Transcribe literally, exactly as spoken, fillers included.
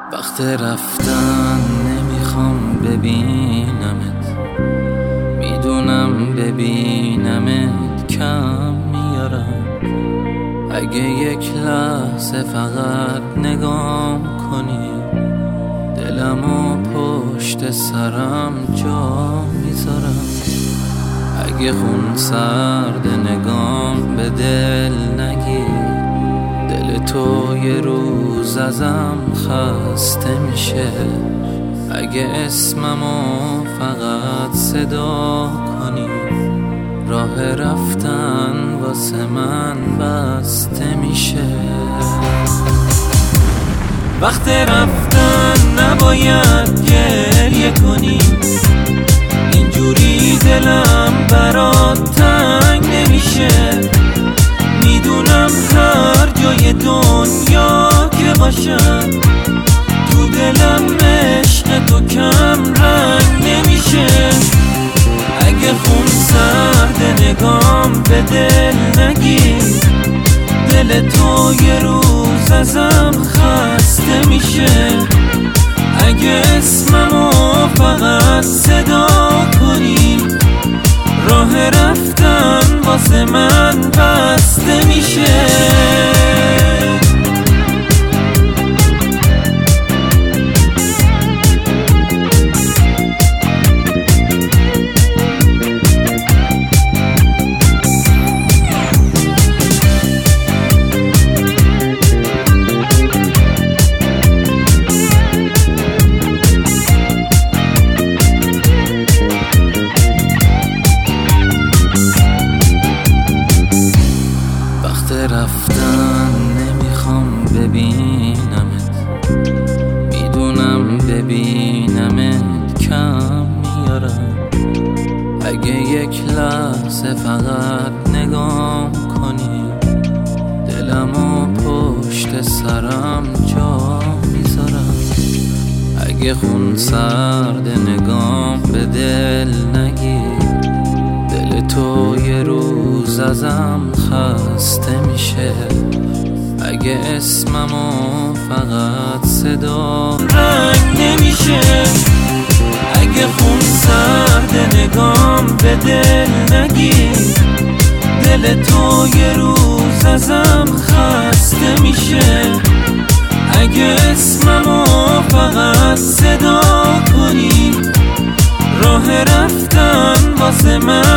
وقت رفتن نمیخوام ببینمت، میدونم ببینمت کم میارم. اگه یک لحظه فقط نگام کنی، دلمو پشت سرم جا میذارم. اگه خون سرد نگام به دل نگیر، دل تو یه روز ازم خسته میشه. اگه اسممو فقط صدا کنی، راه رفتن واسه من بسته میشه. وقت رفتن نباید گریه کنی، اینجوری دلم برات تنگ نمیشه. میدونم هر جای دنیا که باشم، تو دلم عشق تو کم رنگ نمیشه. اگه خون سرد نگام به دل نگیر، دل تو یه روز ازم خسته میشه. اگه اسممو فقط صدا کنی، راه رفتن واسه من بسته میشه. رفتن نمیخوام ببینمت، میدونم ببینمت کم میارم. اگه یک لحظه فقط نگام کنی، دلمو پشت سرم جا میذارم. اگه خون سرد نگام به دل نگیر، دل تو یه روز ازم خسته میشه. اگه اسممو فقط صدا رنگ نمیشه. اگه خون سرد نگام به دل نگیر، دل تو یه روز ازم خسته میشه. اگه اسممو فقط صدا کنی، راه رفتن واسه من